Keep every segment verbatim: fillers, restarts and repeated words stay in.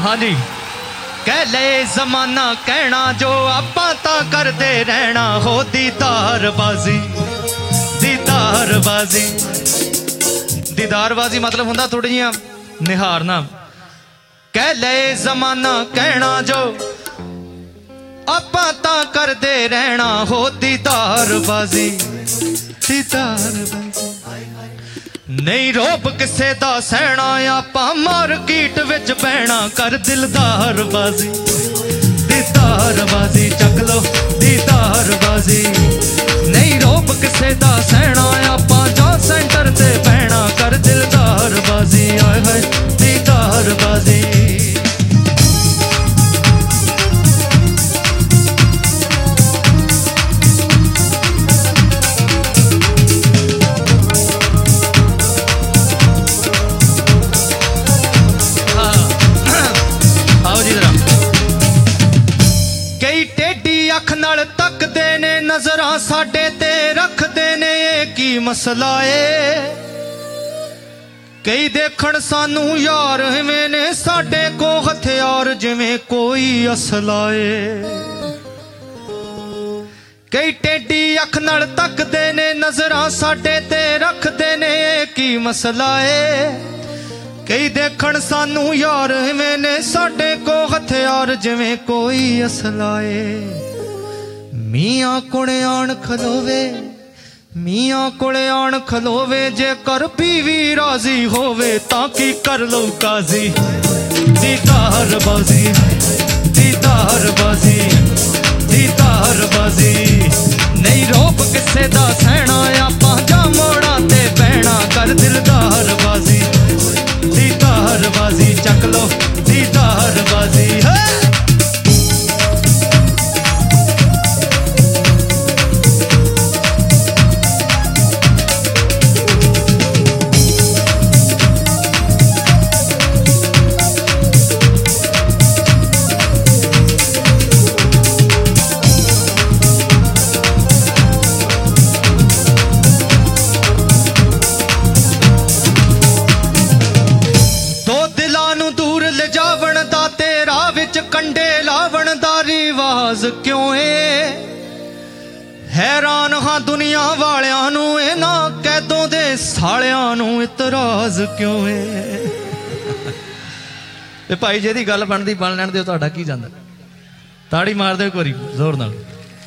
हाँ जी कह ले जमाना कहना जो आपां तां करदे रहना हो दीदारबाजी दीदारबाजी दीदारबाजी मतलब हुंदा थोड़ी जिहा निहारना। कह ले जमाना कहना जो आपां तां करदे रहना हो दीदारबाजी दीदारबाजी नहीं रोब किसे दा सहना आपां मार्केट विच बहना कर दिलदारबाजी दीदारबाजी चक लो दीदारबाजी नहीं रोब किसे दा सहना आपां जा सेंटर ते बहना कर दिलदारबाजी आए हाय दीदारबाजी। तकदे ने नजरां साडे ते रखदे ने की मसला है कई देखण सानू यार इवें ने साडे को हथियार जिवें कोई असला है कई टेढ़ी अख नाल तकदे ने नजरां साडे ते रखदे ने की मसला है कई देखण सानू यार इवें ने साडे को हथियार जिवें कोई असला है। मियाँ कोले आन खलोवे मियाँ कोले आन खलोवे जे कर बीवी राजी होवे ताकि कर लो काजी दीदारबाजी दीदारबाजी दीदारबाजी नहीं रोब किसे दा सहना आपां जा मोड़ा ते बहना कर दिलदारबाजी दीदारबाजी चक लो दीदारबाजी है। कंडे लावण दा रिवाज क्यों है हैरान हाँ दुनिया वालियां नू इन्हां कैदों दे सालियां नू इतराज क्यों है। भाई जी दी गल बनदी बन लैण दिओ तुहाडा की जांदा ताड़ी मार दिओ एक वारी जोर नाल।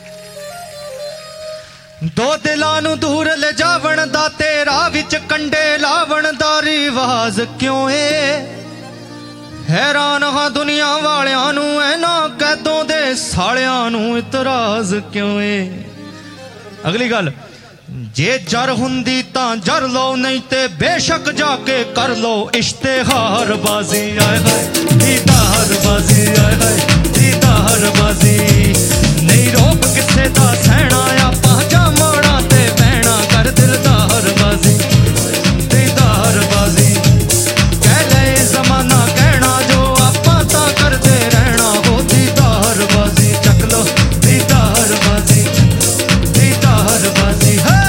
दो दिलां नू दूर ले जावण दा तेरा विच कंडे लावण दा रिवाज क्यों है हैरान हाँ दुनिया वालियां नू इन्हां कैदों दे सालियां नू इतराज क्यों है। अगली गल जे जर हुंदी तां जर लो नहीं ते बेशक जाके कर लो इश्तेहारबाजी आए हाय दीदारबाजी आए हाय दीदारबाजी नहीं रोब किसे दा सहना आपां जा मोड़ा ते बहना कर दिलदारबाजी दीदारबाजी कह ले जमाना कहना जो आपां तां करदे रहना हो दीदारबाजी चक लो दीदारबाजी दीदारबाजी है।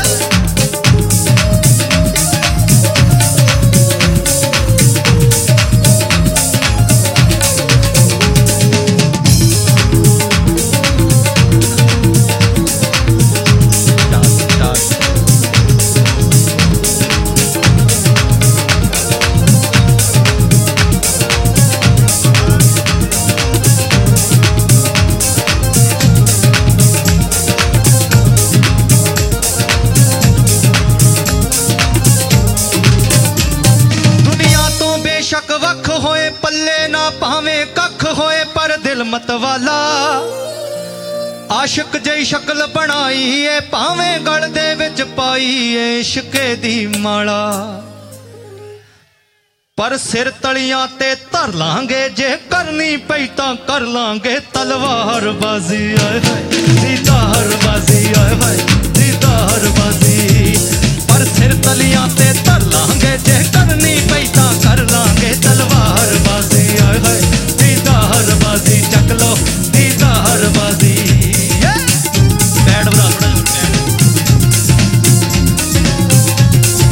मत वाला आशिक जई शक्ल बनाई है भावें गल दे विच पाई है इश्के दी माला पर सिर तलियां ते धर लांगे जे करनी पई तां कर लांगे तलवारबाजी आए हाय दीदारबाजी आए हाय दीदारबाजी पर सिर तलियां ते धर लांगे जे करनी पई तां कर लांगे तलवारबाजी आए हाय दीदारबाजी चक लो दीदारबाजी बैठ बराबर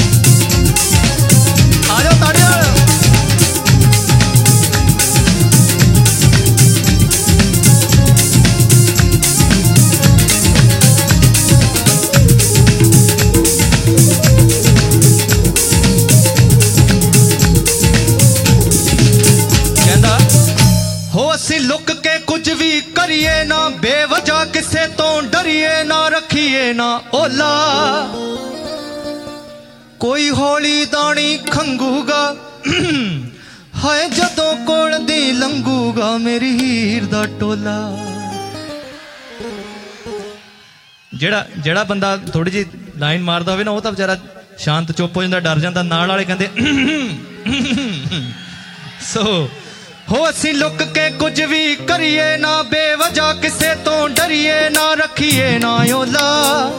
आ जाओ ताड़ियां ਅਸੀਂ ਲੁੱਕ ਕੇ ਕੁਝ ਵੀ ਕਰੀਏ ਨਾ, ਬੇਵਜ੍ਹਾ ਕਿਸੇ ਤੋਂ ਡਰੀਏ ਨਾ, ਰੱਖੀਏ ਨਾ ਓਲਾ। ਕੋਈ ਹੌਲੀ ਦਾਣੀ ਖੰਗੂਗਾ ਹਾਏ ਜਦੋਂ ਕੋਲ ਦੀ ਲੰਘੂਗਾ ਮੇਰੀ ਹੀਰ ਦਾ ਟੋਲਾ। ਜਿਹੜਾ ਜਿਹੜਾ ਬੰਦਾ ਥੋੜੀ ਜਿਹੀ ਲਾਈਨ ਮਾਰਦਾ ਹੋਵੇ ਨਾ, ਉਹ ਤਾਂ ਵਿਚਾਰਾ ਸ਼ਾਂਤ ਚੁੱਪ ਹੋ ਜਾਂਦਾ, ਡਰ ਜਾਂਦਾ। ਨਾਲ ਵਾਲੇ ਕਹਿੰਦੇ ਸੋ ਹੋ ਅਸੀਂ ਲੁੱਕ ਕੇ ਕੁਝ ਵੀ ਕਰੀਏ ਨਾ, ਬੇਵਜ੍ਹਾ ਕਿਸੇ ਤੋਂ ਡਰੀਏ ਨਾ, ਰੱਖੀਏ ਨਾ ਓਲਾ।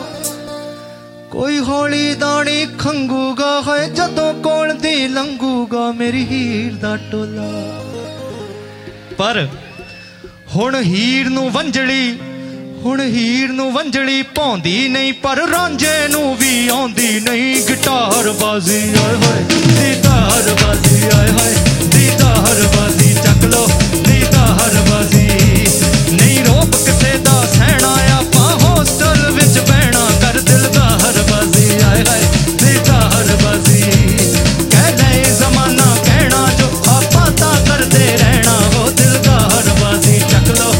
ਕੋਈ ਹੌਲੀ ਦਾਣੀ ਖੰਗੂਗਾ ਹੈ ਜਦੋਂ ਕੋਲ ਦੀ ਲੰਘੂਗਾ ਮੇਰੀ ਹੀਰ ਦਾ ਟੋਲਾ। ਪਰ ਹੁਣ ਹੀਰ ਨੂੰ ਵੰਜਲੀ ਹੁਣ ਹੀਰ ਨੂੰ ਵੰਜਲੀ ਪਾਉਂਦੀ ਨਹੀਂ, ਪਰ ਰਾਂਝੇ ਨੂੰ ਵੀ ਆਉਂਦੀ ਨਹੀਂ ਗਿਟਾਰ ਬਾਜ਼ੀ। ਆਏ ਹੋਏ ਦੀਦਾਰ ਬਾਜ਼ੀ, ਆਏ ਹੋਏ ਦੀਦਾਰ ਬਾਜ਼ੀ, ਚੱਕ ਲੋ ਦੀਦਾਰ ਬਾਜ਼ੀ। ਨਹੀਂ ਰੋਪ ਕਿਸੇ ਦਾ ਸਹਿਣਾ, ਆਪਾਂ ਹੋਸਟਲ ਵਿੱਚ ਬਹਿਣਾ, ਕਰ ਦਿਲਦਾਰ ਬਾਜ਼ੀ। ਆਏ ਹੋਏ ਦੀਦਾਰ ਬਾਜ਼ੀ, ਕਹਿ ਲੈ ਜ਼ਮਾਨਾ ਕਹਿਣਾ ਜੋ ਆਪਾਂ ਤਾਂ ਕਰਦੇ ਰਹਿਣਾ, ਹੋ ਦਿਲਦਾਰ ਬਾਜ਼ੀ, ਚੱਕ ਲੋ।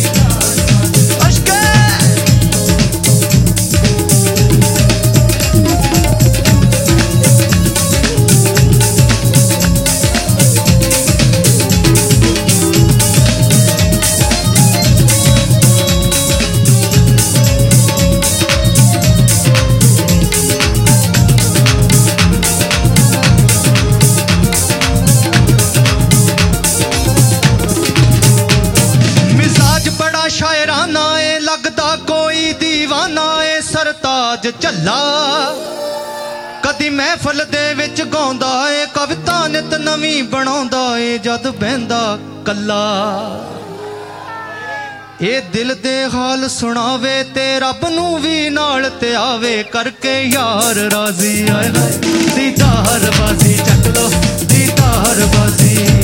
शायराना ए लगदा कोई दीवाना ए सरताज झल्ला। कदी महफल दे विच गाउंदा ए कविता नित नवी बनाउंदा ए जद बहंदा कल्ला। ए दिल दे हाल सुनावे ते रब नू भी नाल ते आवे, करके यार राजी। आए हाय दीदार बाजी, चक लो दीदार बाजी।